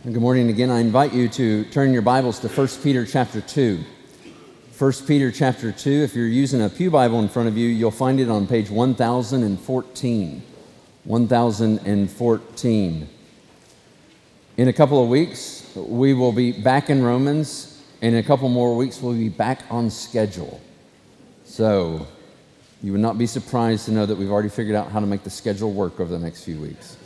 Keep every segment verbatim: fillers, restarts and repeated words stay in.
Good morning again. I invite you to turn your Bibles to First Peter chapter two. First Peter chapter two, if you're using a pew Bible in front of you, you'll find it on page one thousand fourteen. one thousand fourteen. In a couple of weeks, we will be back in Romans, and in a couple more weeks, we'll be back on schedule. So, you would not be surprised to know that we've already figured out how to make the schedule work over the next few weeks.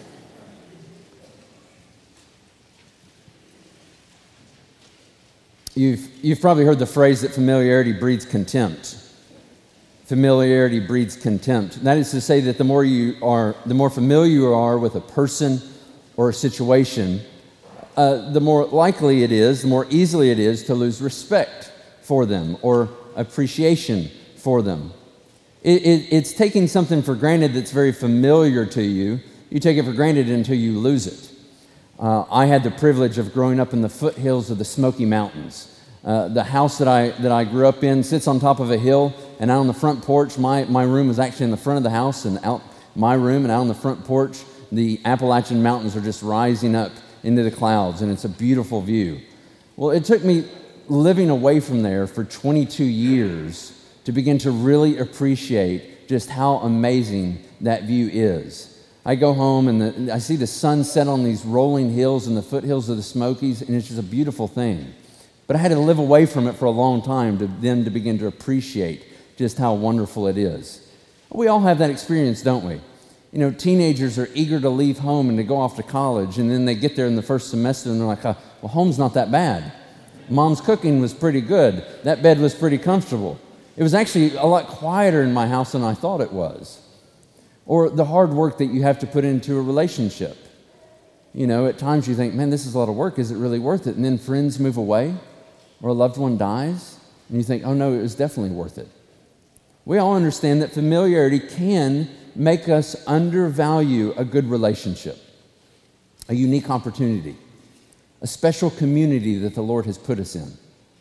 You've, you've probably heard the phrase that familiarity breeds contempt. Familiarity breeds contempt. That is to say that the more you are, the more familiar you are with a person or a situation, uh, the more likely it is, the more easily it is to lose respect for them or appreciation for them. It, it, it's taking something for granted that's very familiar to you. You take it for granted until you lose it. Uh, I had the privilege of growing up in the foothills of the Smoky Mountains. Uh, the house that I that I grew up in sits on top of a hill, and out on the front porch, my, my room was actually in the front of the house, and out my room and out on the front porch, the Appalachian Mountains are just rising up into the clouds, and it's a beautiful view. Well, it took me living away from there for twenty-two years to begin to really appreciate just how amazing that view is. I go home and the, I see the sun set on these rolling hills in the foothills of the Smokies, and it's just a beautiful thing. But I had to live away from it for a long time to then to begin to appreciate just how wonderful it is. We all have that experience, don't we? You know, teenagers are eager to leave home and to go off to college, and then they get there in the first semester and they're like, oh, well, home's not that bad. Mom's cooking was pretty good. That bed was pretty comfortable. It was actually a lot quieter in my house than I thought it was. Or the hard work that you have to put into a relationship. You know, at times you think, man, this is a lot of work. Is it really worth it? And then friends move away, or a loved one dies, and you think, oh no, it was definitely worth it. We all understand that familiarity can make us undervalue a good relationship, a unique opportunity, a special community that the Lord has put us in.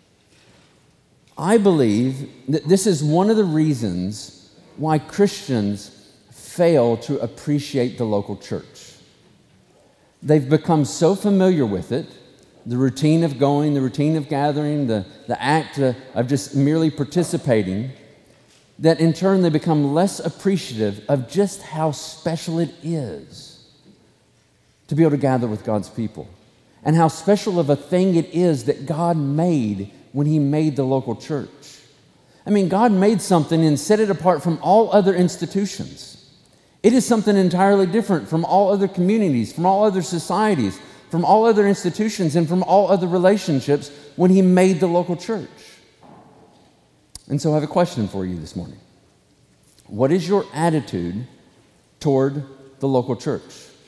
I believe that this is one of the reasons why Christians fail to appreciate the local church. They've become so familiar with it, the routine of going, the routine of gathering, the, the act of just merely participating, that in turn they become less appreciative of just how special it is to be able to gather with God's people, and how special of a thing it is that God made when He made the local church. I mean, God made something and set it apart from all other institutions. It is something entirely different from all other communities, from all other societies, from all other institutions, and from all other relationships when He made the local church. And so I have a question for you this morning. What is your attitude toward the local church?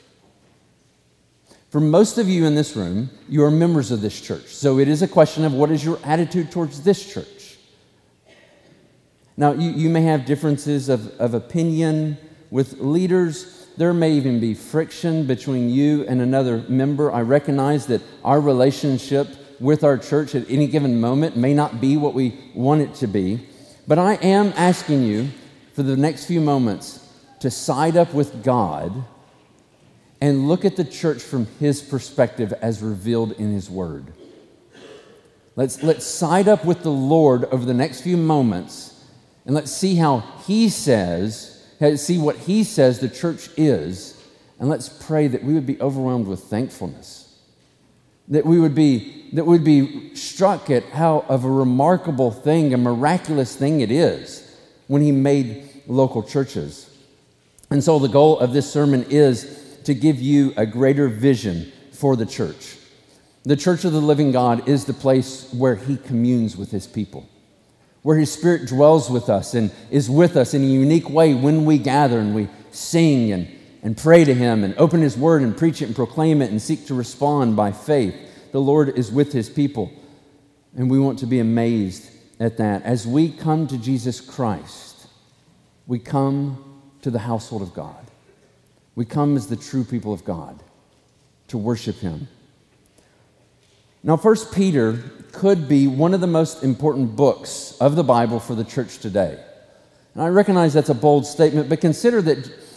For most of you in this room, you are members of this church. So it is a question of what is your attitude towards this church? Now, you, you may have differences of, of opinion with leaders. There may even be friction between you and another member. I recognize that our relationship with our church at any given moment may not be what we want it to be, but I am asking you for the next few moments to side up with God and look at the church from His perspective as revealed in His Word. Let's, let's side up with the Lord over the next few moments, and let's see how He says see what He says the church is, and let's pray that we would be overwhelmed with thankfulness, that we would be that we'd be struck at how of a remarkable thing, a miraculous thing it is when He made local churches. And so the goal of this sermon is to give you a greater vision for the church. The church of the living God is the place where He communes with His people, where His Spirit dwells with us and is with us in a unique way when we gather and we sing and, and pray to Him and open His Word and preach it and proclaim it and seek to respond by faith. The Lord is with His people, and we want to be amazed at that. As we come to Jesus Christ, we come to the household of God. We come as the true people of God to worship Him. Now, First Peter could be one of the most important books of the Bible for the church today. And I recognize that's a bold statement, but consider that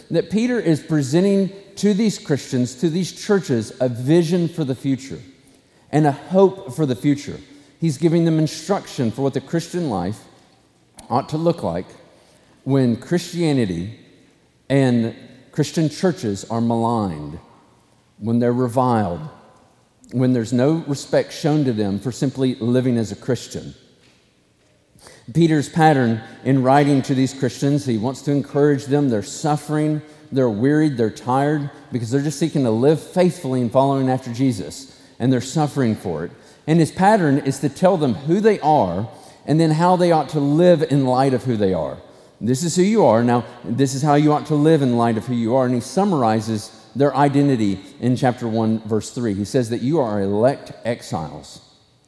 that Peter is presenting to these Christians, to these churches, a vision for the future and a hope for the future. He's giving them instruction for what the Christian life ought to look like when Christianity and Christian churches are maligned, when they're reviled, when there's no respect shown to them for simply living as a Christian. Peter's pattern in writing to these Christians, he wants to encourage them. They're suffering, they're wearied, they're tired because they're just seeking to live faithfully and following after Jesus, and they're suffering for it. And his pattern is to tell them who they are and then how they ought to live in light of who they are. This is who you are. Now, this is how you ought to live in light of who you are. And he summarizes their identity in chapter one, verse three. He says that you are elect exiles.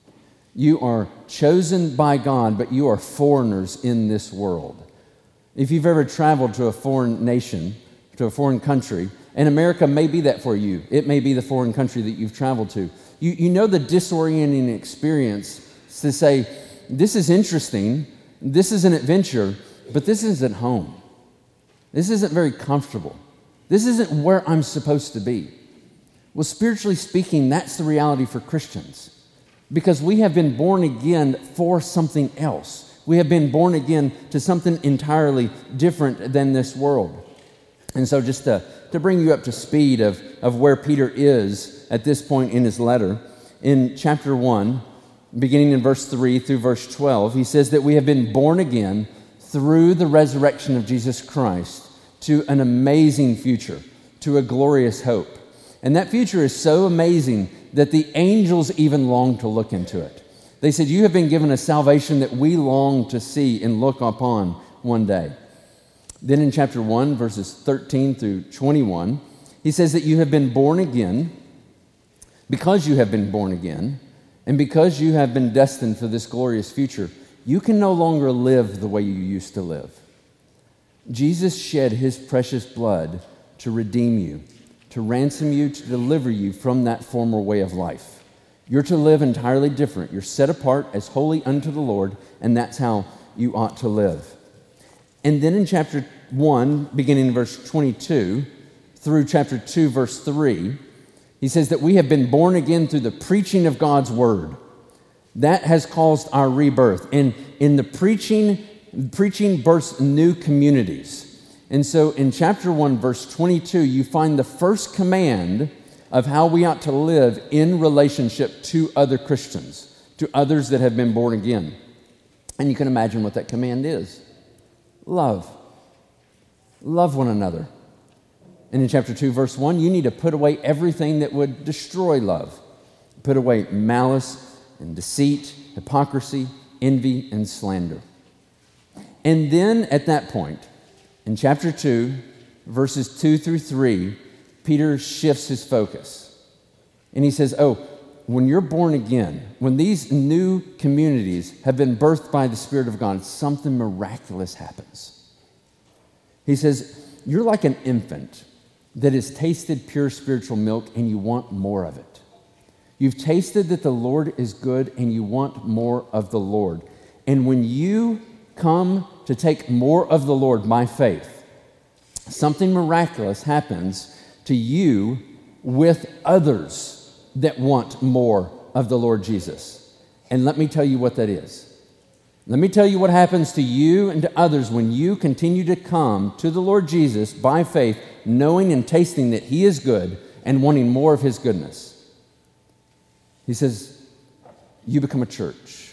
You are chosen by God, but you are foreigners in this world. If you've ever traveled to a foreign nation, to a foreign country, and America may be that for you, it may be the foreign country that you've traveled to, you, you know the disorienting experience to say, this is interesting, this is an adventure, but this isn't home. This isn't very comfortable. This isn't where I'm supposed to be. Well, spiritually speaking, that's the reality for Christians. Because we have been born again for something else. We have been born again to something entirely different than this world. And so just to, to bring you up to speed of, of where Peter is at this point in his letter, in chapter one, beginning in verse three through verse twelve, he says that we have been born again through the resurrection of Jesus Christ to an amazing future, to a glorious hope. And that future is so amazing that the angels even long to look into it. They said, you have been given a salvation that we long to see and look upon one day. Then in chapter one, verses thirteen through twenty-one, he says that you have been born again. Because you have been born again, and because you have been destined for this glorious future, you can no longer live the way you used to live. Jesus shed his precious blood to redeem you, to ransom you, to deliver you from that former way of life. You're to live entirely different. You're set apart as holy unto the Lord, and that's how you ought to live. And then in chapter one, beginning in verse twenty-two, through chapter two, verse three, he says that we have been born again through the preaching of God's word. That has caused our rebirth. And in the preaching, preaching births new communities. And so in chapter one, verse twenty-two, you find the first command of how we ought to live in relationship to other Christians, to others that have been born again. And you can imagine what that command is. Love. Love one another. And in chapter two, verse one, you need to put away everything that would destroy love. Put away malice and deceit, hypocrisy, envy, and slander. And then at that point, in chapter two, verses two through three, Peter shifts his focus. And he says, oh, when you're born again, when these new communities have been birthed by the Spirit of God, something miraculous happens. He says, you're like an infant that has tasted pure spiritual milk and you want more of it. You've tasted that the Lord is good and you want more of the Lord. And when you come to take more of the Lord by faith, something miraculous happens to you with others that want more of the Lord Jesus. And let me tell you what that is. Let me tell you what happens to you and to others when you continue to come to the Lord Jesus by faith, knowing and tasting that he is good and wanting more of his goodness. He says, you become a church.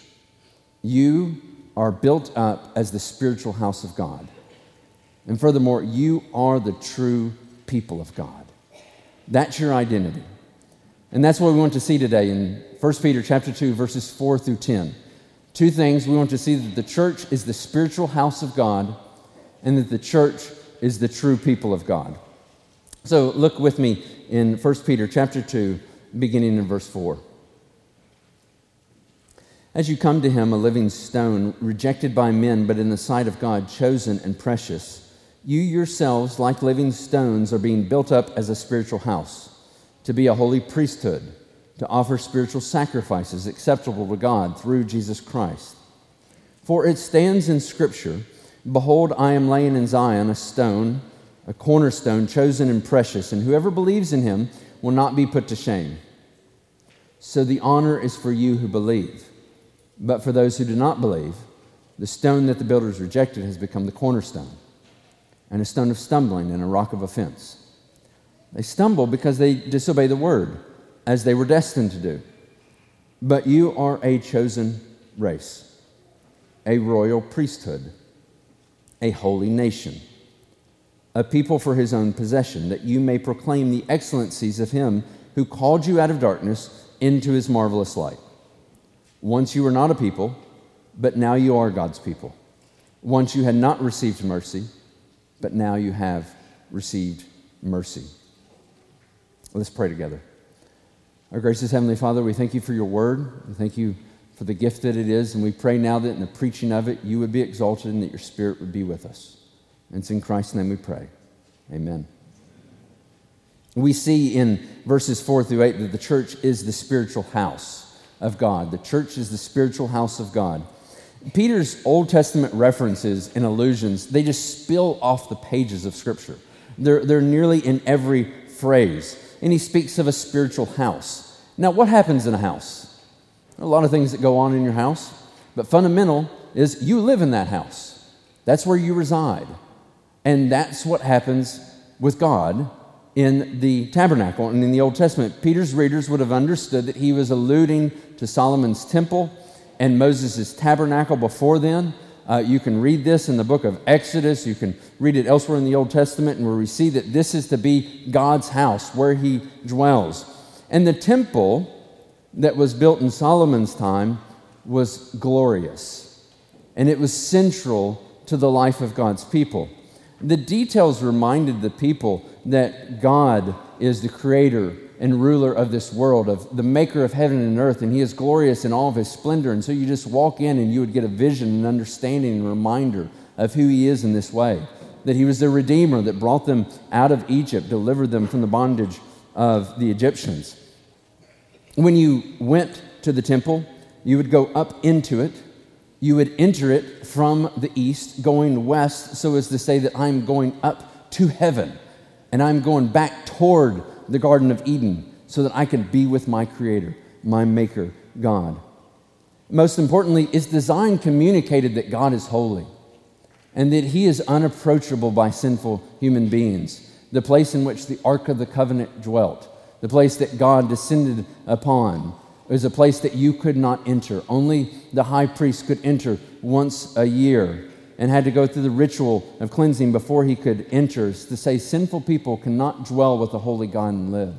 You are built up as the spiritual house of God. And furthermore, you are the true people of God. That's your identity. And that's what we want to see today in First Peter chapter two, verses four through ten. Two things. We want to see that the church is the spiritual house of God and that the church is the true people of God. So look with me in First Peter chapter two, beginning in verse four. As you come to him, a living stone, rejected by men, but in the sight of God, chosen and precious, you yourselves, like living stones, are being built up as a spiritual house, to be a holy priesthood, to offer spiritual sacrifices acceptable to God through Jesus Christ. For it stands in Scripture, behold, I am laying in Zion a stone, a cornerstone chosen and precious, and whoever believes in him will not be put to shame. So the honor is for you who believe. But for those who do not believe, the stone that the builders rejected has become the cornerstone, and a stone of stumbling and a rock of offense. They stumble because they disobey the word, as they were destined to do. But you are a chosen race, a royal priesthood, a holy nation, a people for his own possession, that you may proclaim the excellencies of him who called you out of darkness into his marvelous light. Once you were not a people, but now you are God's people. Once you had not received mercy, but now you have received mercy. Let's pray together. Our gracious Heavenly Father, we thank you for your word. We thank you for the gift that it is, and we pray now that in the preaching of it, you would be exalted and that your Spirit would be with us. And it's in Christ's name we pray. Amen. We see in verses four through eight that the church is the spiritual house of God. The church is the spiritual house of God. Peter's Old Testament references and allusions, they just spill off the pages of Scripture. They're, they're nearly in every phrase. And he speaks of a spiritual house. Now, what happens in a house? There are a lot of things that go on in your house, but fundamental is you live in that house. That's where you reside. And that's what happens with God in the tabernacle and in the Old Testament. Peter's readers would have understood that he was alluding to Solomon's temple and Moses' tabernacle before then. Uh, you can read this in the book of Exodus. You can read it elsewhere in the Old Testament, and where we see that this is to be God's house where he dwells. And the temple that was built in Solomon's time was glorious, and it was central to the life of God's people. The details reminded the people that God is the creator and ruler of this world, of the maker of heaven and earth, and he is glorious in all of his splendor. And so you just walk in and you would get a vision and understanding and reminder of who he is in this way, that he was the Redeemer that brought them out of Egypt, delivered them from the bondage of the Egyptians. When you went to the temple, you would go up into it. You would enter it from the east, going west, so as to say that I'm going up to heaven, and I'm going back toward the Garden of Eden so that I can be with my Creator, my Maker, God. Most importantly, its design communicated that God is holy and that he is unapproachable by sinful human beings. The place in which the Ark of the Covenant dwelt, the place that God descended upon, is a place that you could not enter. Only the high priest could enter once a year and had to go through the ritual of cleansing before he could enter, to say sinful people cannot dwell with the holy God and live.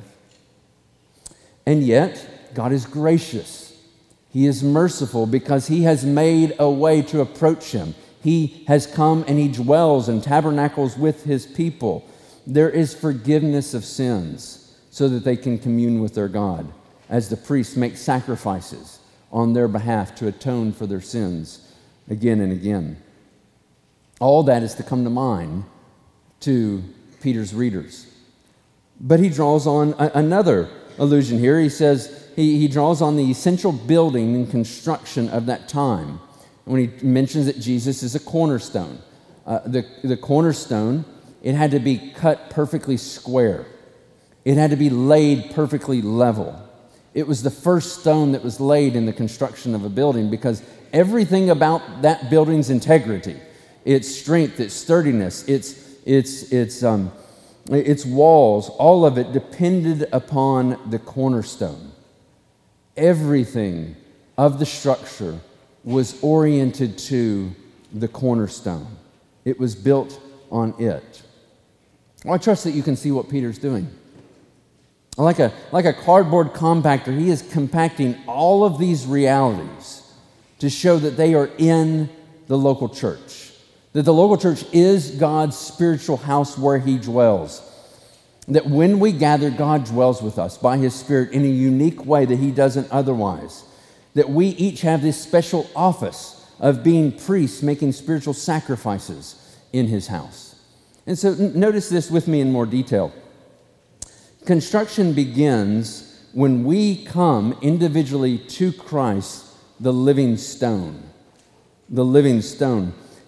And yet, God is gracious. He is merciful because he has made a way to approach him. He has come and he dwells and tabernacles with his people. There is forgiveness of sins so that they can commune with their God, as the priests make sacrifices on their behalf to atone for their sins again and again. All that is to come to mind to Peter's readers. But he draws on a, another allusion here. He says he, he draws on the essential building and construction of that time when he mentions that Jesus is a cornerstone. Uh, the, the cornerstone, it had to be cut perfectly square. It had to be laid perfectly level. It was the first stone that was laid in the construction of a building, because everything about that building's integrity, its strength, its sturdiness, its, its, its, um, its walls, all of it depended upon the cornerstone. Everything of the structure was oriented to the cornerstone. It was built on it. Well, I trust that you can see what Peter's doing. Like a, like a cardboard compactor, he is compacting all of these realities to show that they are in the local church, that the local church is God's spiritual house where he dwells, that when we gather, God dwells with us by his Spirit in a unique way that he doesn't otherwise, that we each have this special office of being priests, making spiritual sacrifices in his house. And so n- notice this with me in more detail. Construction begins when we come individually to Christ, the living stone. The living stone.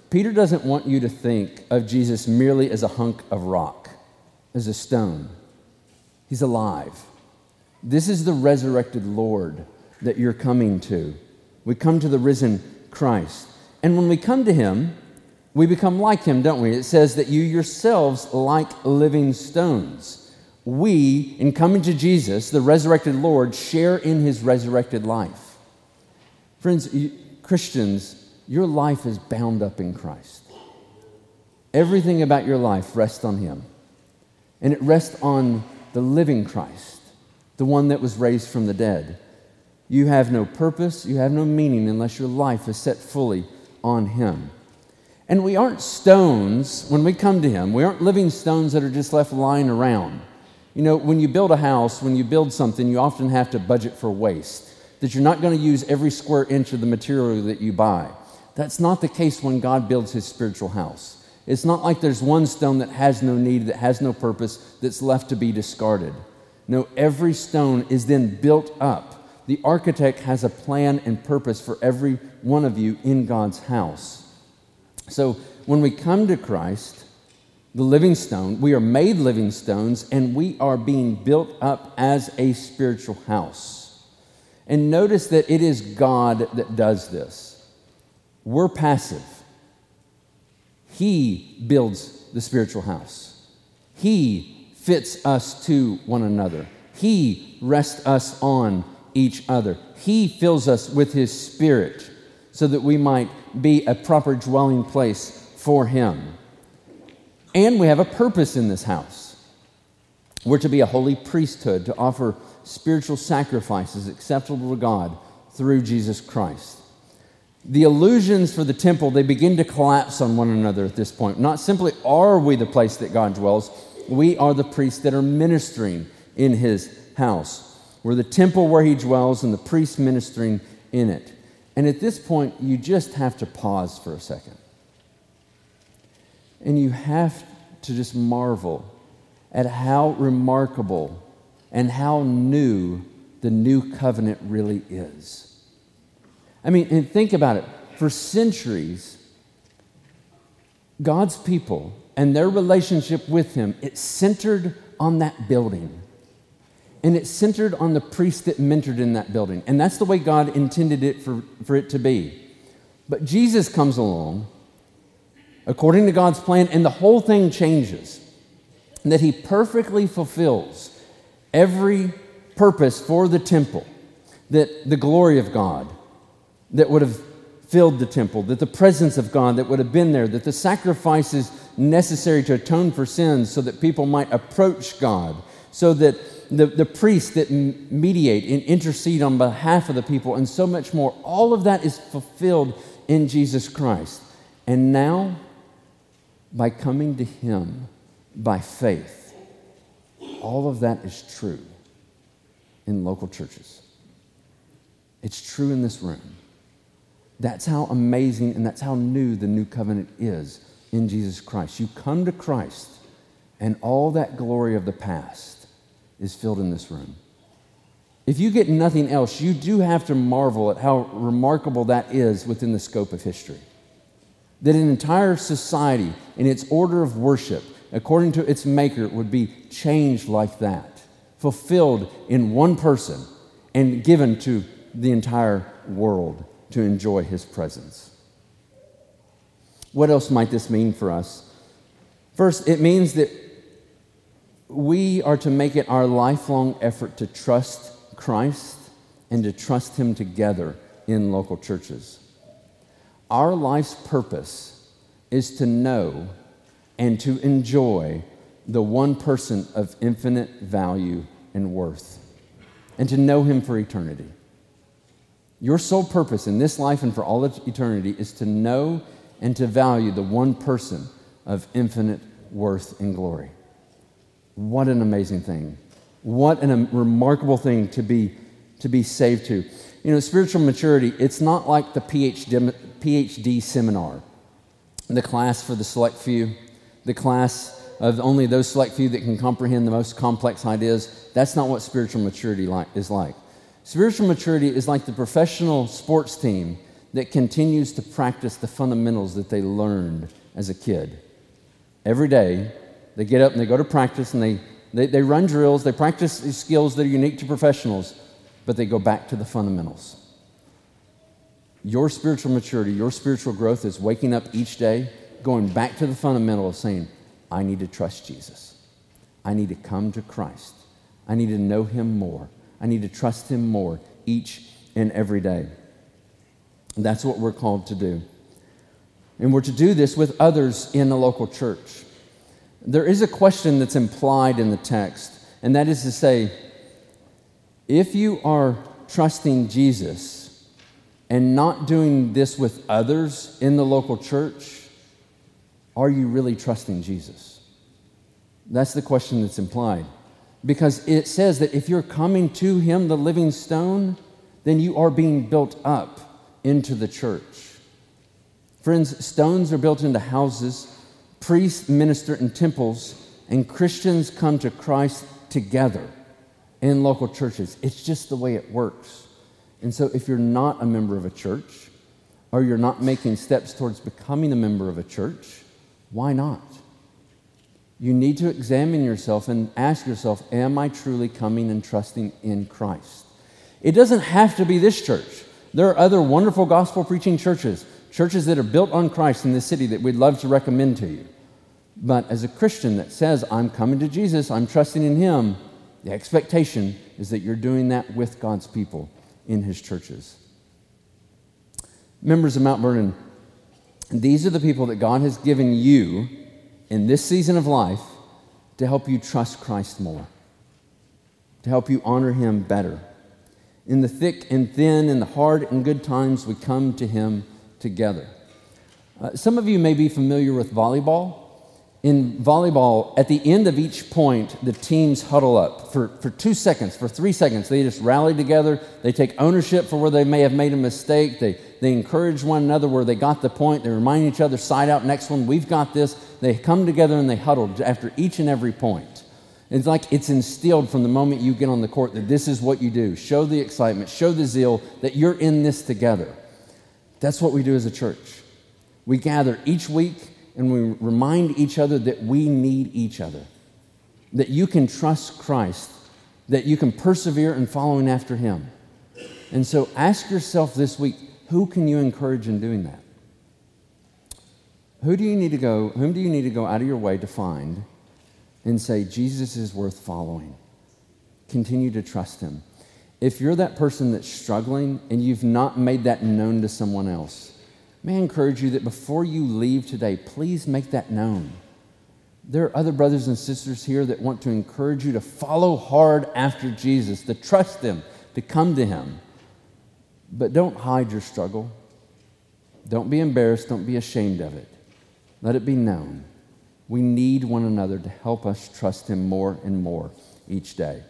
Peter doesn't want you to think of Jesus merely as a hunk of rock, as a stone. He's alive. This is the resurrected Lord that you're coming to. We come to the risen Christ. And when we come to him, we become like him, don't we? It says that you yourselves like living stones. We, in coming to Jesus, the resurrected Lord, share in his resurrected life. Friends, you, Christians, your life is bound up in Christ. Everything about your life rests on him. And it rests on the living Christ, the one that was raised from the dead. You have no purpose, you have no meaning unless your life is set fully on him. And we aren't stones when we come to him. We aren't living stones that are just left lying around. You know, when you build a house, when you build something, you often have to budget for waste, that you're not going to use every square inch of the material that you buy. That's not the case when God builds his spiritual house. It's not like there's one stone that has no need, that has no purpose, that's left to be discarded. No, every stone is then built up. The architect has a plan and purpose for every one of you in God's house. So when we come to Christ, the living stone, we are made living stones, and we are being built up as a spiritual house. And notice that it is God that does this. We're passive. He builds the spiritual house. He fits us to one another. He rests us on each other. He fills us with his Spirit so that we might be a proper dwelling place for him. And we have a purpose in this house. We're to be a holy priesthood, to offer spiritual sacrifices acceptable to God through Jesus Christ. The illusions for the temple, they begin to collapse on one another at this point. Not simply are we the place that God dwells, we are the priests that are ministering in his house. We're the temple where he dwells and the priests ministering in it. And at this point, you just have to pause for a second. And you have to just marvel at how remarkable and how new the new covenant really is. I mean, and think about it. For centuries, God's people and their relationship with him, it centered on that building. And it centered on the priest that mentored in that building. And that's the way God intended it for, for it to be. But Jesus comes along, according to God's plan, and the whole thing changes. And that he perfectly fulfills every purpose for the temple, that the glory of God that would have filled the temple, that the presence of God that would have been there, that the sacrifices necessary to atone for sins so that people might approach God, so that the, the priests that mediate and intercede on behalf of the people, and so much more. All of that is fulfilled in Jesus Christ. And now, by coming to him by faith, all of that is true in local churches. It's true in this room. That's how amazing and that's how new the new covenant is in Jesus Christ. You come to Christ, and all that glory of the past is filled in this room. If you get nothing else, you do have to marvel at how remarkable that is within the scope of history. That an entire society in its order of worship, according to its maker, would be changed like that, fulfilled in one person and given to the entire world to enjoy his presence. What else might this mean for us? First, it means that we are to make it our lifelong effort to trust Christ and to trust him together in local churches. Our life's purpose is to know and to enjoy the one person of infinite value and worth, and to know him for eternity. Your sole purpose in this life and for all of eternity is to know and to value the one person of infinite worth and glory. What an amazing thing. What a remarkable thing to be, to be saved to. You know, spiritual maturity, it's not like the PhD seminar, the class for the select few, the class of only those select few that can comprehend the most complex ideas. That's not what spiritual maturity like, is like. Spiritual maturity is like the professional sports team that continues to practice the fundamentals that they learned as a kid. Every day, they get up and they go to practice and they, they, they run drills, they practice these skills that are unique to professionals, but they go back to the fundamentals. Your spiritual maturity, your spiritual growth is waking up each day, going back to the fundamental of saying, I need to trust Jesus. I need to come to Christ. I need to know him more. I need to trust him more each and every day. That's what we're called to do. And we're to do this with others in the local church. There is a question that's implied in the text, and that is to say, if you are trusting Jesus and not doing this with others in the local church, are you really trusting Jesus? That's the question that's implied. Because it says that if you're coming to him, the living stone, then you are being built up into the church. Friends, stones are built into houses, priests minister in temples, and Christians come to Christ together in local churches. It's just the way it works. And so if you're not a member of a church, or you're not making steps towards becoming a member of a church, why not? You need to examine yourself and ask yourself, am I truly coming and trusting in Christ? It doesn't have to be this church. There are other wonderful gospel-preaching churches, churches that are built on Christ in this city that we'd love to recommend to you. But as a Christian that says, I'm coming to Jesus, I'm trusting in him, the expectation is that you're doing that with God's people in his churches. Members of Mount Vernon, these are the people that God has given you in this season of life to help you trust Christ more, to help you honor him better. In the thick and thin, in the hard and good times, we come to him together. Uh, some of you may be familiar with volleyball. In volleyball, at the end of each point, the teams huddle up for, for two seconds, for three seconds. They just rally together. They take ownership for where they may have made a mistake. They, they encourage one another where they got the point. They remind each other, side out, next one, we've got this. They come together and they huddle after each and every point. It's like it's instilled from the moment you get on the court that this is what you do. Show the excitement, show the zeal that you're in this together. That's what we do as a church. We gather each week and we remind each other that we need each other, that you can trust Christ, that you can persevere in following after him. And so ask yourself this week, who can you encourage in doing that? Who do you need to go, whom do you need to go out of your way to find and say, Jesus is worth following? Continue to trust him. If you're that person that's struggling and you've not made that known to someone else, may I encourage you that before you leave today, please make that known. There are other brothers and sisters here that want to encourage you to follow hard after Jesus, to trust him, to come to him. But don't hide your struggle. Don't be embarrassed. Don't be ashamed of it. Let it be known. We need one another to help us trust him more and more each day.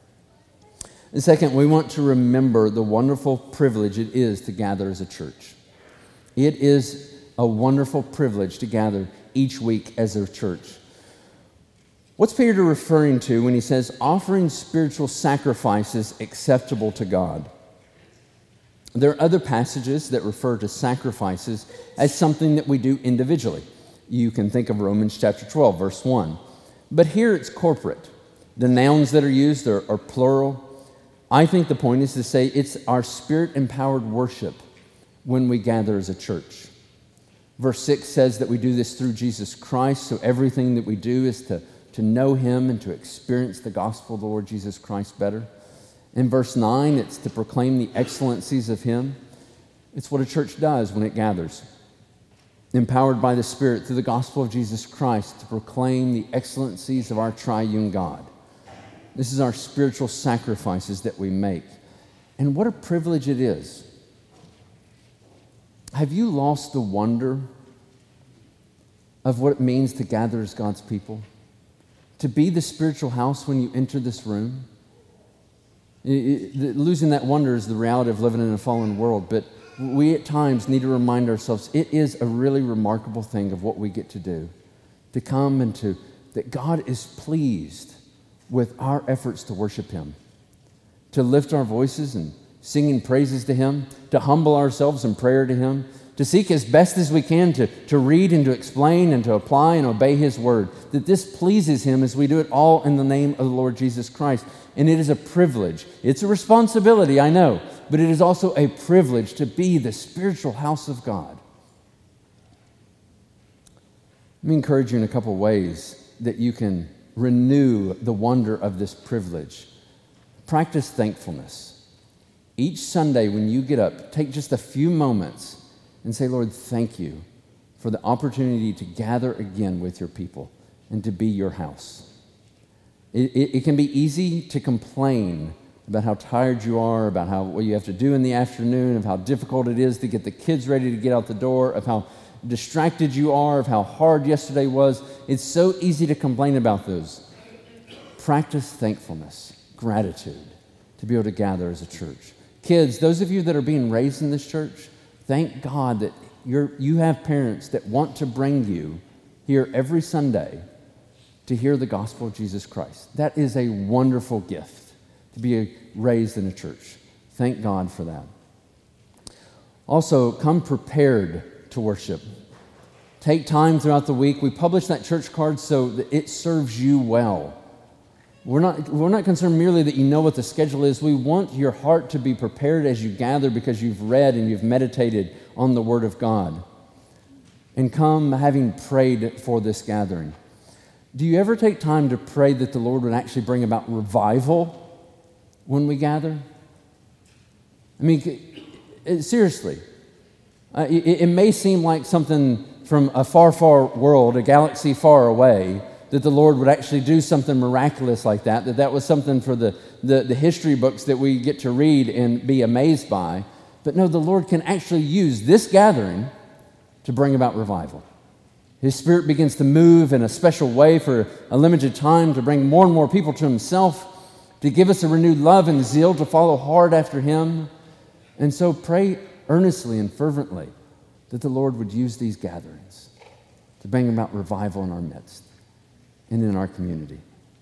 And second, we want to remember the wonderful privilege it is to gather as a church. It is a wonderful privilege to gather each week as a church. What's Peter referring to when he says offering spiritual sacrifices acceptable to God? There are other passages that refer to sacrifices as something that we do individually. You can think of Romans chapter twelve, verse one. But here it's corporate. The nouns that are used are, are plural. I think the point is to say it's our spirit-empowered worship when we gather as a church. Verse six says that we do this through Jesus Christ, so everything that we do is to, to know him and to experience the gospel of the Lord Jesus Christ better. In verse nine, it's to proclaim the excellencies of him. It's what a church does when it gathers, empowered by the Spirit through the gospel of Jesus Christ to proclaim the excellencies of our triune God. This is our spiritual sacrifices that we make. And what a privilege it is. Have you lost the wonder of what it means to gather as God's people? To be the spiritual house when you enter this room? It, it, losing that wonder is the reality of living in a fallen world, but we at times need to remind ourselves it is a really remarkable thing of what we get to do. To come and to, that God is pleased with our efforts to worship him. To lift our voices and singing praises to Him, to humble ourselves in prayer to Him, to seek as best as we can to, to read and to explain and to apply and obey His Word, that this pleases Him as we do it all in the name of the Lord Jesus Christ. And it is a privilege. It's a responsibility, I know, but it is also a privilege to be the spiritual house of God. Let me encourage you in a couple ways that you can renew the wonder of this privilege. Practice thankfulness. Each Sunday when you get up, take just a few moments and say, Lord, thank you for the opportunity to gather again with your people and to be your house. It, it, it can be easy to complain about how tired you are, about how what you have to do in the afternoon, of how difficult it is to get the kids ready to get out the door, of how distracted you are, of how hard yesterday was. It's so easy to complain about those. Practice thankfulness, gratitude, to be able to gather as a church. Kids, those of you that are being raised in this church, thank God that you're, you have parents that want to bring you here every Sunday to hear the gospel of Jesus Christ. That is a wonderful gift, to be raised in a church. Thank God for that. Also, come prepared to worship. Take time throughout the week. We publish that church card so that it serves you well. We're not, we're not concerned merely that you know what the schedule is. We want your heart to be prepared as you gather because you've read and you've meditated on the Word of God. And come having prayed for this gathering. Do you ever take time to pray that the Lord would actually bring about revival when we gather? I mean, seriously. Uh, it, it may seem like something from a far, far world, a galaxy far away, that the Lord would actually do something miraculous like that, that that was something for the, the, the history books that we get to read and be amazed by. But no, the Lord can actually use this gathering to bring about revival. His Spirit begins to move in a special way for a limited time to bring more and more people to Himself, to give us a renewed love and zeal to follow hard after Him. And so pray earnestly and fervently that the Lord would use these gatherings to bring about revival in our midst and in our community.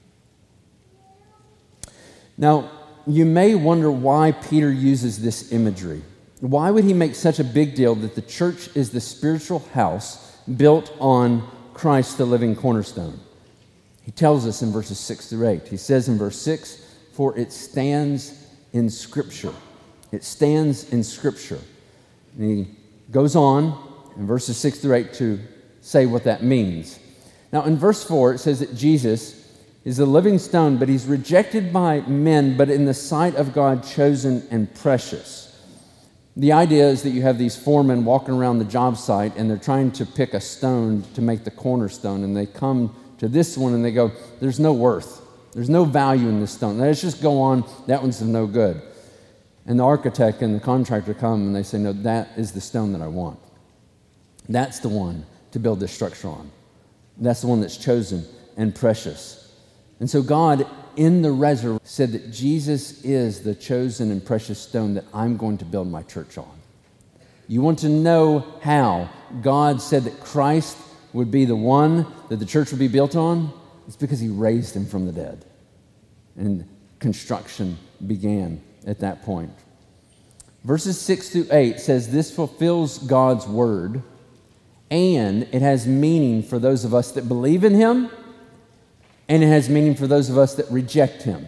Now, you may wonder why Peter uses this imagery. Why would he make such a big deal that the church is the spiritual house built on Christ, the living cornerstone? He tells us in verses six through eight. He says in verse six, "For it stands in Scripture." It stands in Scripture. And he goes on in verses six through eight to say what that means. Now, in verse four, it says that Jesus is a living stone, but He's rejected by men, but in the sight of God, chosen and precious. The idea is that you have these foremen walking around the job site, and they're trying to pick a stone to make the cornerstone, and they come to this one, and they go, there's no worth. There's no value in this stone. Let's just go on. That one's of no good. And the architect and the contractor come, and they say, no, that is the stone that I want. That's the one to build this structure on. That's the one that's chosen and precious. And so God, in the resurrection, said that Jesus is the chosen and precious stone that I'm going to build my church on. You want to know how God said that Christ would be the one that the church would be built on? It's because He raised Him from the dead. And construction began at that point. Verses six through eight says this fulfills God's word, and it has meaning for those of us that believe in Him, and it has meaning for those of us that reject Him.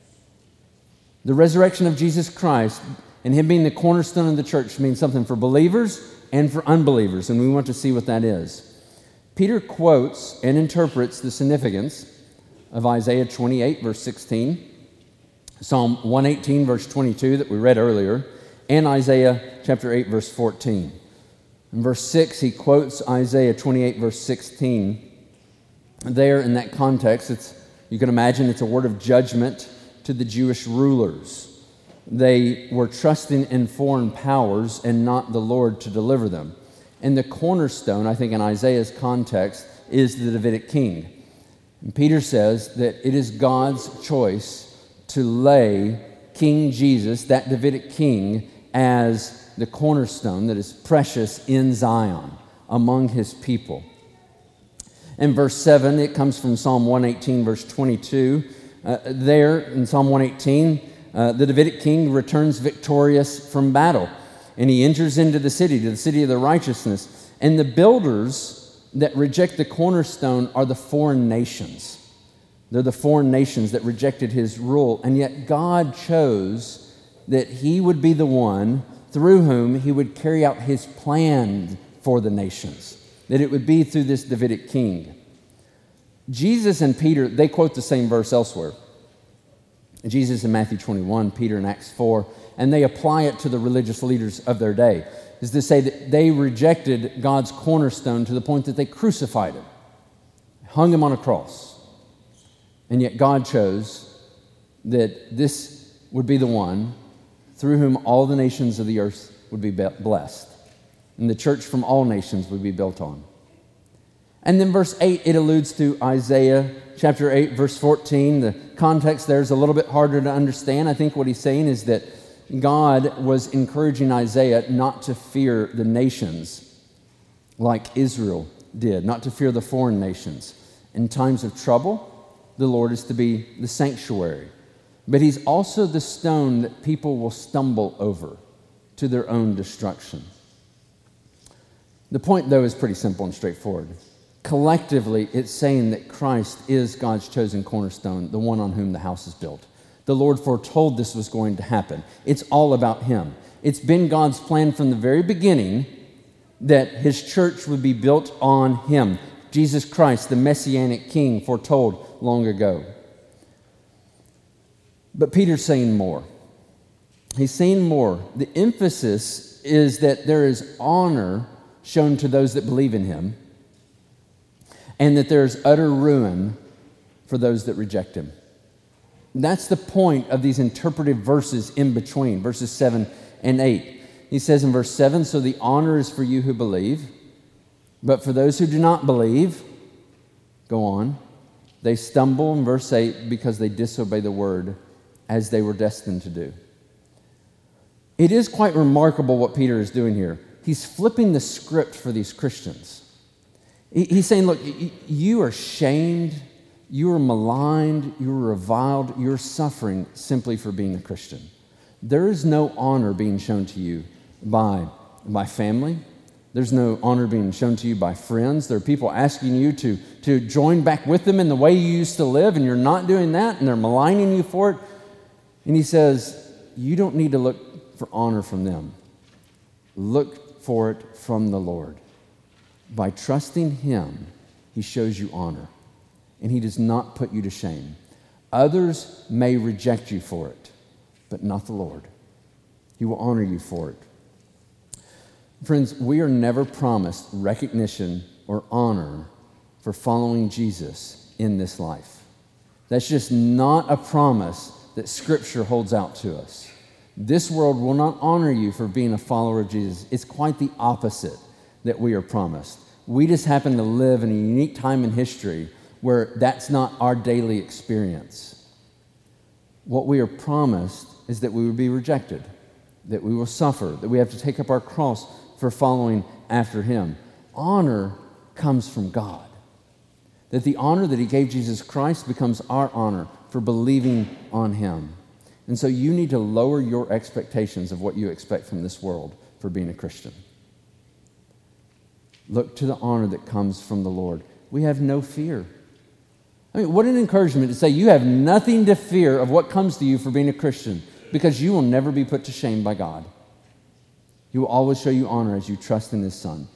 The resurrection of Jesus Christ and Him being the cornerstone of the church means something for believers and for unbelievers, and we want to see what that is. Peter quotes and interprets the significance of Isaiah twenty-eight, verse sixteen, Psalm one eighteen, verse twenty-two that we read earlier, and Isaiah chapter eight, verse fourteen. In verse six, he quotes Isaiah twenty-eight, verse sixteen. There in that context, it's, you can imagine it's a word of judgment to the Jewish rulers. They were trusting in foreign powers and not the Lord to deliver them. And the cornerstone, I think in Isaiah's context, is the Davidic king. And Peter says that it is God's choice to lay King Jesus, that Davidic king, as the cornerstone that is precious in Zion among His people. In verse seven, it comes from Psalm one eighteen, verse twenty-two. Uh, there in Psalm one eighteen, Uh, the Davidic king returns victorious from battle, and he enters into the city, to the city of the righteousness. And the builders that reject the cornerstone are the foreign nations. They're the foreign nations that rejected his rule, and yet God chose that he would be the one through whom he would carry out his plan for the nations, that it would be through this Davidic king. Jesus and Peter, they quote the same verse elsewhere. Jesus in Matthew twenty-one, Peter in Acts four, and they apply it to the religious leaders of their day, is to say that they rejected God's cornerstone to the point that they crucified him, hung him on a cross. And yet God chose that this would be the one through whom all the nations of the earth would be blessed, and the church from all nations would be built on. And then verse eight, it alludes to Isaiah chapter eight, verse fourteen. The context there is a little bit harder to understand. I think what he's saying is that God was encouraging Isaiah not to fear the nations like Israel did, not to fear the foreign nations. In times of trouble, the Lord is to be the sanctuary. But he's also the stone that people will stumble over to their own destruction. The point, though, is pretty simple and straightforward. Collectively, it's saying that Christ is God's chosen cornerstone, the one on whom the house is built. The Lord foretold this was going to happen. It's all about him. It's been God's plan from the very beginning that his church would be built on him. Jesus Christ, the Messianic King, foretold long ago. But Peter's saying more. He's saying more. The emphasis is that there is honor shown to those that believe in him, and that there's utter ruin for those that reject him. That's the point of these interpretive verses in between, verses seven and eight. He says in verse seven, so the honor is for you who believe, but for those who do not believe, go on, they stumble in verse eight because they disobey the word as they were destined to do. It is quite remarkable what Peter is doing here. He's flipping the script for these Christians. He's saying, look, you are shamed, you are maligned, you are reviled, you're suffering simply for being a Christian. There is no honor being shown to you by, by family. There's no honor being shown to you by friends. There are people asking you to, to join back with them in the way you used to live, and you're not doing that, and they're maligning you for it. And he says, you don't need to look for honor from them. Look for it from the Lord. By trusting him, he shows you honor, and he does not put you to shame. Others may reject you for it, but not the Lord. He will honor you for it. Friends, we are never promised recognition or honor for following Jesus in this life. That's just not a promise that Scripture holds out to us. This world will not honor you for being a follower of Jesus. It's quite the opposite that we are promised. We just happen to live in a unique time in history where that's not our daily experience. What we are promised is that we will be rejected, that we will suffer, that we have to take up our cross for following after him. Honor comes from God. That the honor that he gave Jesus Christ becomes our honor for believing on him. And so you need to lower your expectations of what you expect from this world for being a Christian. Look to the honor that comes from the Lord. We have no fear. I mean, what an encouragement to say you have nothing to fear of what comes to you for being a Christian, because you will never be put to shame by God. He will always show you honor as you trust in his Son.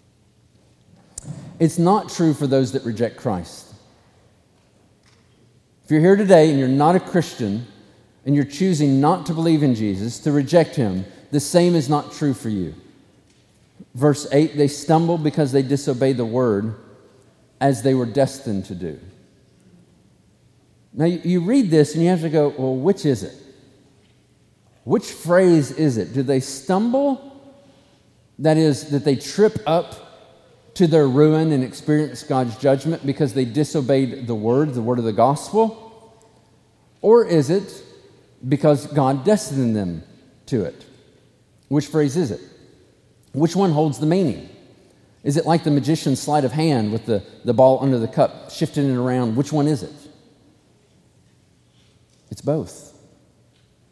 It's not true for those that reject Christ. If you're here today and you're not a Christian and you're choosing not to believe in Jesus, to reject him, the same is not true for you. Verse eight, they stumble because they disobey the word as they were destined to do. Now, you read this and you have to go, well, which is it? Which phrase is it? Do they stumble? That is, that they trip up to their ruin and experience God's judgment because they disobeyed the word, the word of the gospel? Or is it because God destined them to it? Which phrase is it? Which one holds the meaning? Is it like the magician's sleight of hand with the, the ball under the cup, shifting it around? Which one is it? It's both.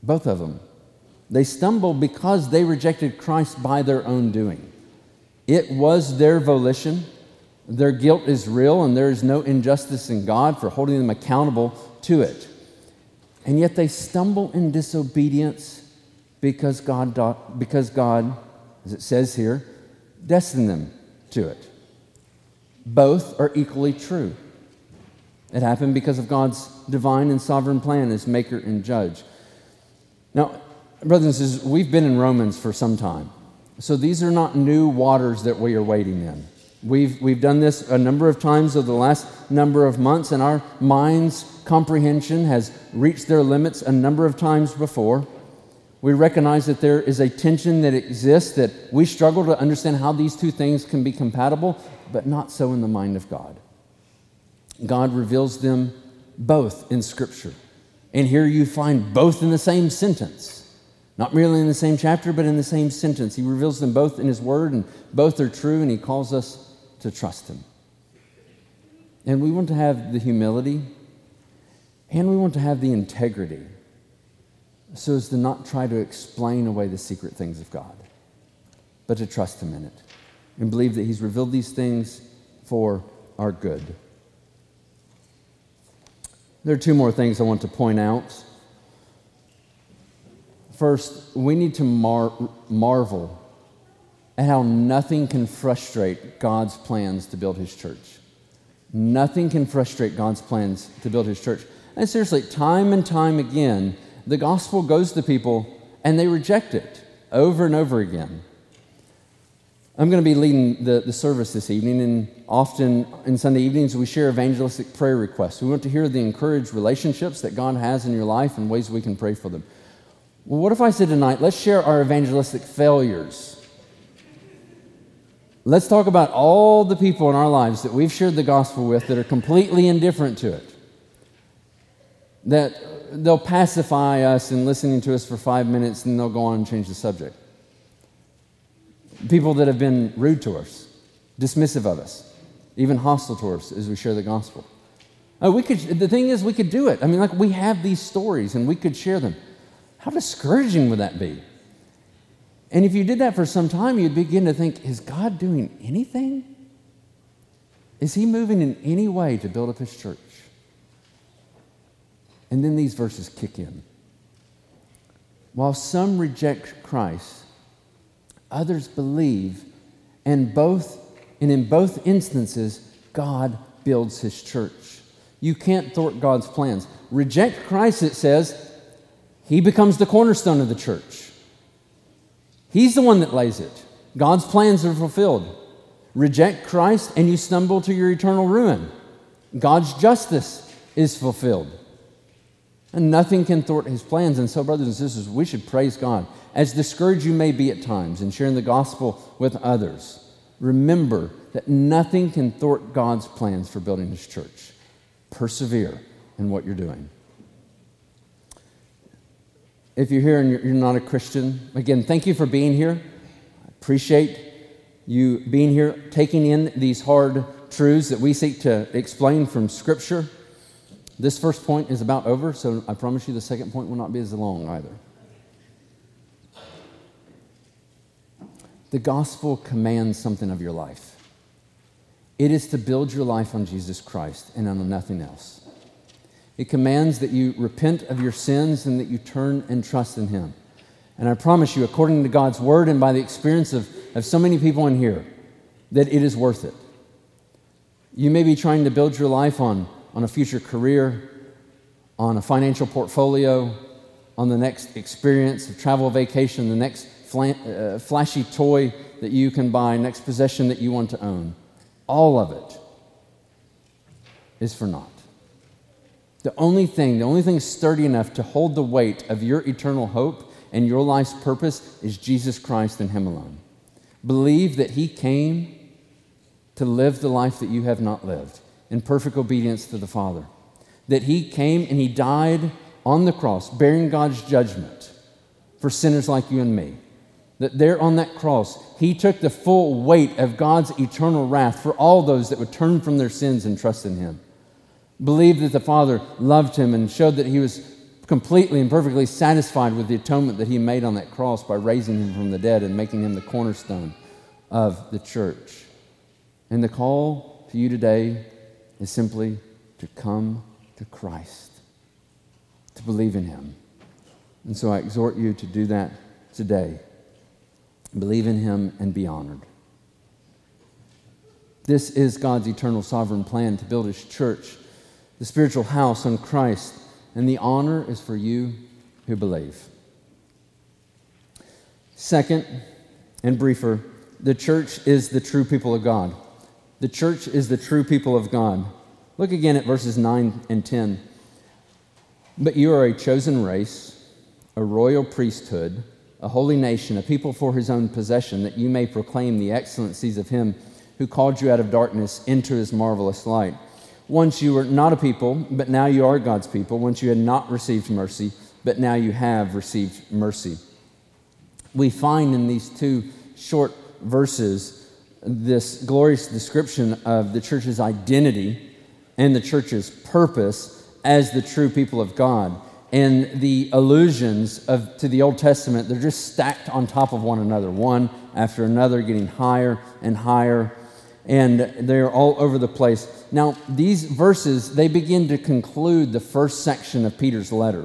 Both of them. They stumble because they rejected Christ by their own doing. It was their volition. Their guilt is real, and there is no injustice in God for holding them accountable to it. And yet they stumble in disobedience because God, because God, as it says here, destined them to it. Both are equally true. It happened because of God's divine and sovereign plan as maker and judge. Now, brothers and sisters, we've been in Romans for some time. So these are not new waters that we are wading in. We've, we've done this a number of times over the last number of months, and our mind's comprehension has reached their limits a number of times before. We recognize that there is a tension that exists, that we struggle to understand how these two things can be compatible, but not so in the mind of God. God reveals them both in Scripture. And here you find both in the same sentence. Not merely in the same chapter, but in the same sentence. He reveals them both in His Word, and both are true, and He calls us to trust Him. And we want to have the humility, and we want to have the integrity, so as to not try to explain away the secret things of God, but to trust Him in it, and believe that He's revealed these things for our good. There are two more things I want to point out. First, we need to mar- marvel at how nothing can frustrate God's plans to build His church. Nothing can frustrate God's plans to build His church. And seriously, time and time again, the gospel goes to people and they reject it over and over again. I'm going to be leading the, the service this evening, and often in Sunday evenings we share evangelistic prayer requests. We want to hear the encouraged relationships that God has in your life and ways we can pray for them. Well, what if I said tonight, let's share our evangelistic failures? Let's talk about all the people in our lives that we've shared the gospel with that are completely indifferent to it. That they'll pacify us in listening to us for five minutes and they'll go on and change the subject. People that have been rude to us, dismissive of us, even hostile to us as we share the gospel. Oh, we could. The thing is, we could do it. I mean, like, we have these stories and we could share them. How discouraging would that be? And if you did that for some time, you'd begin to think, is God doing anything? Is He moving in any way to build up His church? And then these verses kick in. While some reject Christ, others believe, and both, and in both instances, God builds His church. You can't thwart God's plans. Reject Christ, it says, He becomes the cornerstone of the church. He's the one that lays it. God's plans are fulfilled. Reject Christ and you stumble to your eternal ruin. God's justice is fulfilled. And nothing can thwart His plans. And so, brothers and sisters, we should praise God. As discouraged you may be at times in sharing the gospel with others, remember that nothing can thwart God's plans for building His church. Persevere in what you're doing. If you're here and you're not a Christian, again, thank you for being here. I appreciate you being here, taking in these hard truths that we seek to explain from Scripture. This first point is about over, so I promise you the second point will not be as long either. The gospel commands something of your life. It is to build your life on Jesus Christ and on nothing else. It commands that you repent of your sins and that you turn and trust in Him. And I promise you, according to God's Word and by the experience of, of so many people in here, that it is worth it. You may be trying to build your life on, on a future career, on a financial portfolio, on the next experience, a travel vacation, the next flan, uh, flashy toy that you can buy, next possession that you want to own. All of it is for naught. The only thing, the only thing sturdy enough to hold the weight of your eternal hope and your life's purpose is Jesus Christ and Him alone. Believe that He came to live the life that you have not lived in perfect obedience to the Father. That He came and He died on the cross, bearing God's judgment for sinners like you and me. That there on that cross, He took the full weight of God's eternal wrath for all those that would turn from their sins and trust in Him. Believe that the Father loved Him and showed that He was completely and perfectly satisfied with the atonement that he made on that cross by raising him from the dead and making him the cornerstone of the church. And the call to you today is simply to come to Christ, to believe in him. And so I exhort you to do that today. Believe in him and be honored. This is God's eternal sovereign plan to build his church, the spiritual house on Christ, and the honor is for you who believe. Second, and briefer, the church is the true people of God. The church is the true people of God. Look again at verses nine and ten. But you are a chosen race, a royal priesthood, a holy nation, a people for his own possession, that you may proclaim the excellencies of him who called you out of darkness into his marvelous light. Once you were not a people, but now you are God's people. Once you had not received mercy, but now you have received mercy. We find in these two short verses this glorious description of the church's identity and the church's purpose as the true people of God. And the allusions of, to the Old Testament, they're just stacked on top of one another, one after another, getting higher and higher, and they're all over the place. Now, these verses, they begin to conclude the first section of Peter's letter.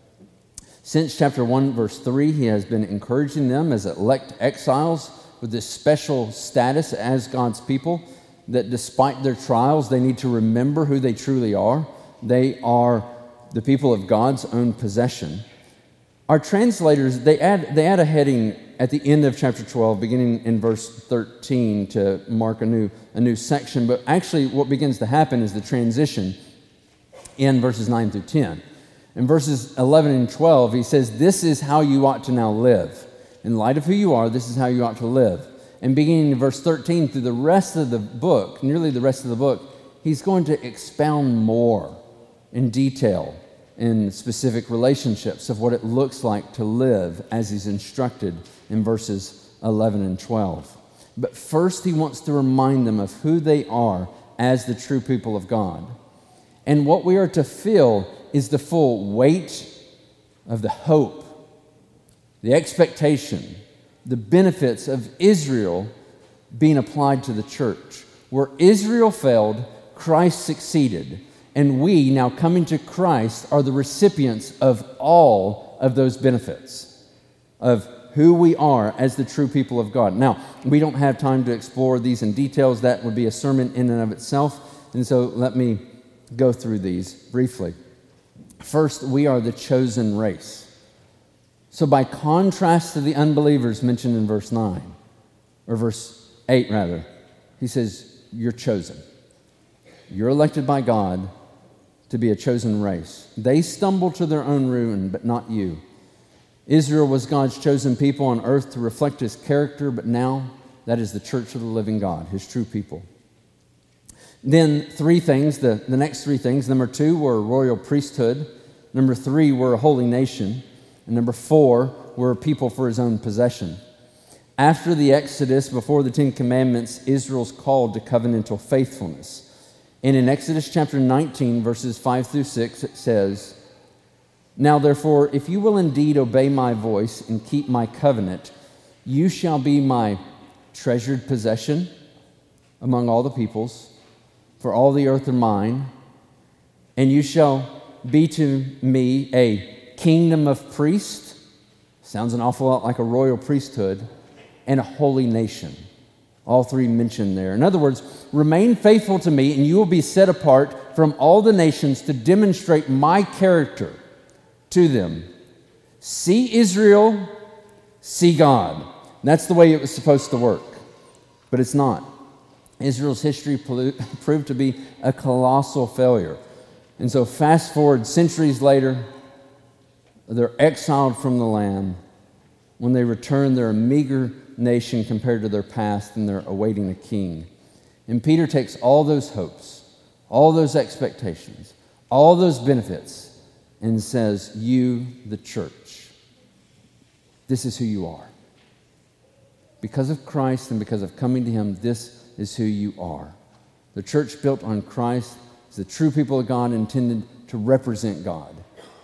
Since chapter one, verse three, he has been encouraging them as elect exiles with this special status as God's people, that despite their trials, they need to remember who they truly are. They are the people of God's own possession. Our translators, they add, they add a heading at the end of chapter twelve, beginning in verse thirteen, to mark a new, a new section. But actually what begins to happen is the transition in verses nine through ten. In verses eleven and twelve, he says, this is how you ought to now live. In light of who you are, this is how you ought to live. And beginning in verse thirteen, through the rest of the book, nearly the rest of the book, he's going to expound more in detail in specific relationships of what it looks like to live as he's instructed in verses eleven and twelve. But first, he wants to remind them of who they are as the true people of God. And what we are to feel is the full weight of the hope, the expectation, the benefits of Israel being applied to the church. Where Israel failed, Christ succeeded. And we, now coming to Christ, are the recipients of all of those benefits, of who we are as the true people of God. Now, we don't have time to explore these in details. That would be a sermon in and of itself. And so let me go through these briefly. First, we are the chosen race. So by contrast to the unbelievers mentioned in verse nine, or verse eight rather, he says, you're chosen. You're elected by God to be a chosen race. They stumble to their own ruin, but not you. Israel was God's chosen people on earth to reflect his character, but now that is the church of the living God, his true people. Then three things, the, the next three things. Number two, we're a royal priesthood. Number three, we're a holy nation. And number four, we're a people for his own possession. After the Exodus, before the Ten Commandments, Israel's called to covenantal faithfulness. And in Exodus chapter nineteen, verses five through six, it says, now therefore, if you will indeed obey my voice and keep my covenant, you shall be my treasured possession among all the peoples, for all the earth are mine, and you shall be to me a kingdom of priests, sounds an awful lot like a royal priesthood, and a holy nation. All three mentioned there. In other words, remain faithful to me, and you will be set apart from all the nations to demonstrate my character to them. See Israel, see God. And that's the way it was supposed to work, but it's not. Israel's history proved to be a colossal failure. And so fast forward centuries later, they're exiled from the land. When they return, they're a meager nation compared to their past, and they're awaiting a king. And Peter takes all those hopes, all those expectations, all those benefits, and says, you, the church, this is who you are. Because of Christ and because of coming to him, this is who you are. The church built on Christ is the true people of God, intended to represent God,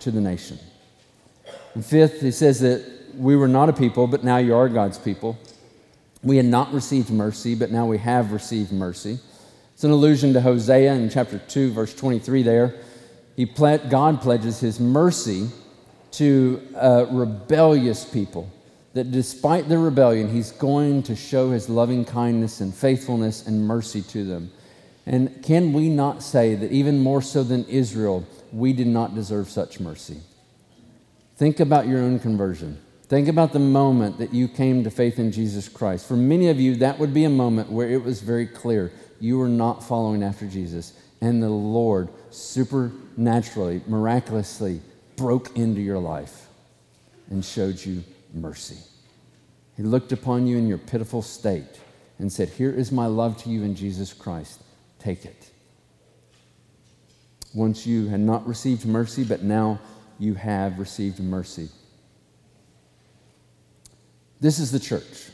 to the nation. And fifth, he says that we were not a people, but now you are God's people. We had not received mercy, but now we have received mercy. It's an allusion to Hosea in chapter two, verse twenty-three there. He ple- God pledges his mercy to a rebellious people, that despite their rebellion, he's going to show his loving kindness and faithfulness and mercy to them. And can we not say that even more so than Israel, we did not deserve such mercy? Think about your own conversion. Think about the moment that you came to faith in Jesus Christ. For many of you, that would be a moment where it was very clear you were not following after Jesus, and the Lord supernaturally, miraculously broke into your life and showed you mercy. He looked upon you in your pitiful state and said, "Here is my love to you in Jesus Christ. Take it." Once you had not received mercy, but now you have received mercy. This is the church.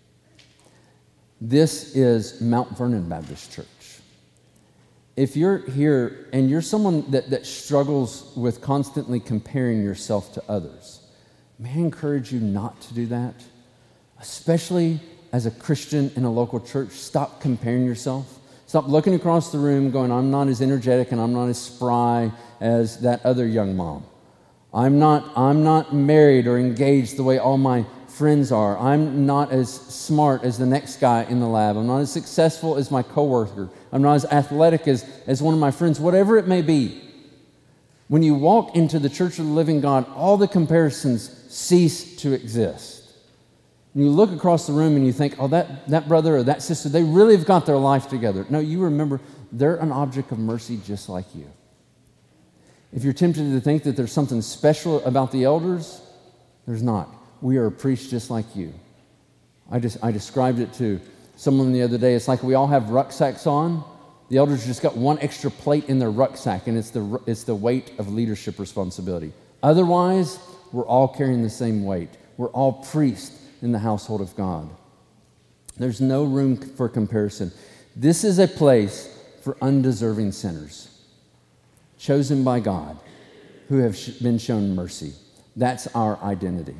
This is Mount Vernon Baptist Church. If you're here and you're someone that, that struggles with constantly comparing yourself to others, may I encourage you not to do that? Especially as a Christian in a local church, stop comparing yourself. Stop looking across the room going, "I'm not as energetic and I'm not as spry as that other young mom. I'm not, I'm not married or engaged the way all my friends are. I'm not as smart as the next guy in the lab. I'm not as successful as my coworker. I'm not as athletic as, as one of my friends," whatever it may be. When you walk into the church of the living God, all the comparisons cease to exist. You look across the room and you think, "Oh, that, that brother or that sister, they really have got their life together." No, you remember, they're an object of mercy just like you. If you're tempted to think that there's something special about the elders, there's not. We are a priest just like you. I just I described it to someone the other day. It's like we all have rucksacks on. The elders just got one extra plate in their rucksack, and it's the it's the weight of leadership responsibility. Otherwise, we're all carrying the same weight. We're all priests in the household of God. There's no room for comparison. This is a place for undeserving sinners, chosen by God, who have been shown mercy. That's our identity.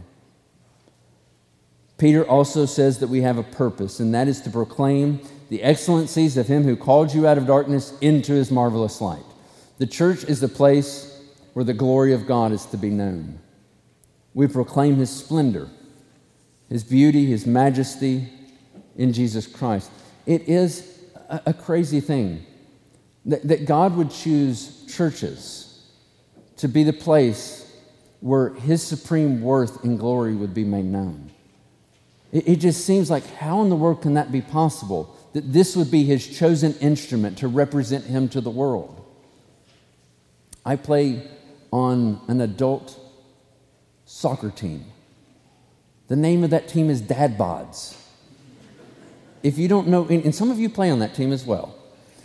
Peter also says that we have a purpose, and that is to proclaim the excellencies of him who called you out of darkness into his marvelous light. The church is the place where the glory of God is to be known. We proclaim his splendor, his beauty, his majesty in Jesus Christ. It is a, a crazy thing that, that God would choose churches to be the place where his supreme worth and glory would be made known. It, it just seems like, how in the world can that be possible? That this would be his chosen instrument to represent him to the world. I play on an adult soccer team. The name of that team is Dad Bods. If you don't know, and some of you play on that team as well.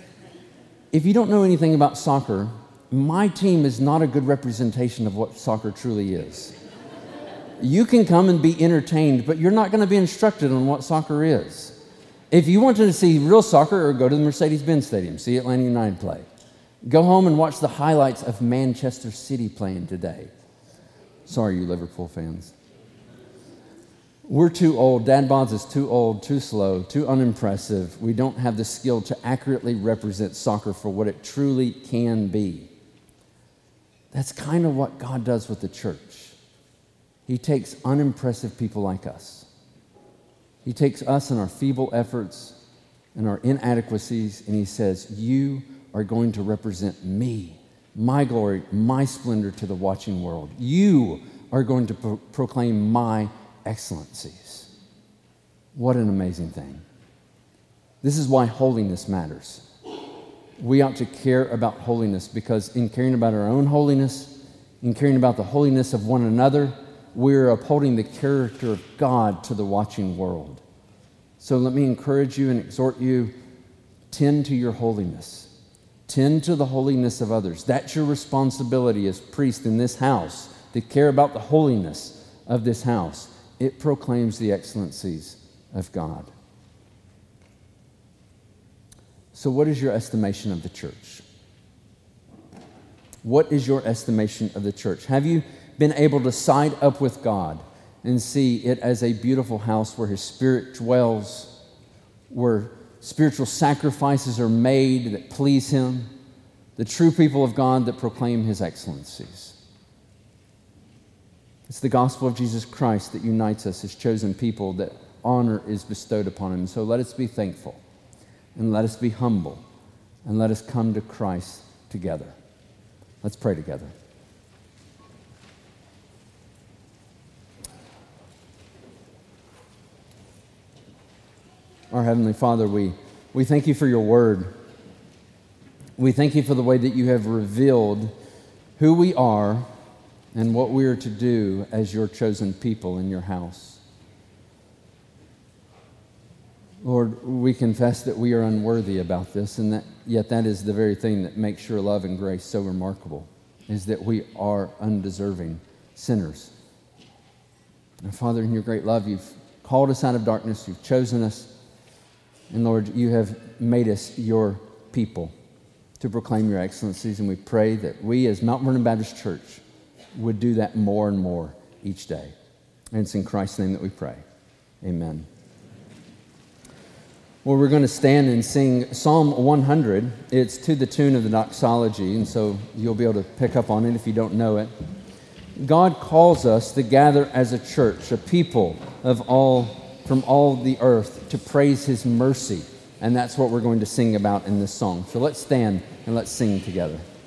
If you don't know anything about soccer, my team is not a good representation of what soccer truly is. You can come and be entertained, but you're not going to be instructed on what soccer is. If you wanted to see real soccer, or go to the Mercedes-Benz Stadium, see Atlanta United play. Go home and watch the highlights of Manchester City playing today. Sorry, you Liverpool fans. We're too old. Dad Bods is too old, too slow, too unimpressive. We don't have the skill to accurately represent soccer for what it truly can be. That's kind of what God does with the church. He takes unimpressive people like us. He takes us and our feeble efforts and our inadequacies, and he says, "You are going to represent me, my glory, my splendor to the watching world. You are going to pro- proclaim my excellencies." What an amazing thing. This is why holiness matters. We ought to care about holiness, because in caring about our own holiness, in caring about the holiness of one another, we're upholding the character of God to the watching world. So let me encourage you and exhort you, tend to your holiness. Tend to the holiness of others. That's your responsibility as priest in this house, to care about the holiness of this house. It proclaims the excellencies of God. So what is your estimation of the church? What is your estimation of the church? Have you been able to side up with God and see it as a beautiful house where His Spirit dwells, where spiritual sacrifices are made that please Him, the true people of God that proclaim His excellencies? It's the gospel of Jesus Christ that unites us as chosen people, that honor is bestowed upon Him. So let us be thankful, and let us be humble, and let us come to Christ together. Let's pray together. Our Heavenly Father, we, we thank You for Your word. We thank You for the way that You have revealed who we are and what we are to do as Your chosen people in Your house. Lord, we confess that we are unworthy about this, and that yet that is the very thing that makes Your love and grace so remarkable, is that we are undeserving sinners. And Father, in Your great love, You've called us out of darkness, You've chosen us, and Lord, You have made us Your people to proclaim Your excellencies, and we pray that we as Mount Vernon Baptist Church would do that more and more each day. And it's in Christ's name that we pray. Amen. Well, we're going to stand and sing Psalm one hundred. It's to the tune of the doxology, and so you'll be able to pick up on it if you don't know it. God calls us to gather as a church, a people of all from all the earth, to praise His mercy, and that's what we're going to sing about in this song. So let's stand and let's sing together.